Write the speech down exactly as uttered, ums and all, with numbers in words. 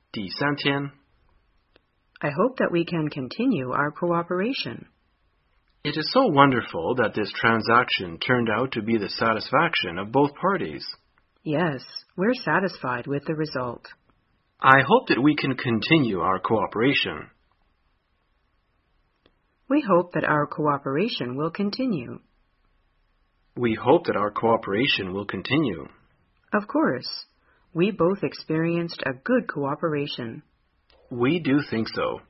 第三天 I hope that we can continue our cooperation. It is so wonderful that this transaction turned out to be the satisfaction of both parties. Yes, we're satisfied with the result. I hope that we can continue our cooperation. We hope that our cooperation will continue. We hope that our cooperation will continue. Of course, we both experienced a good cooperation. We do think so.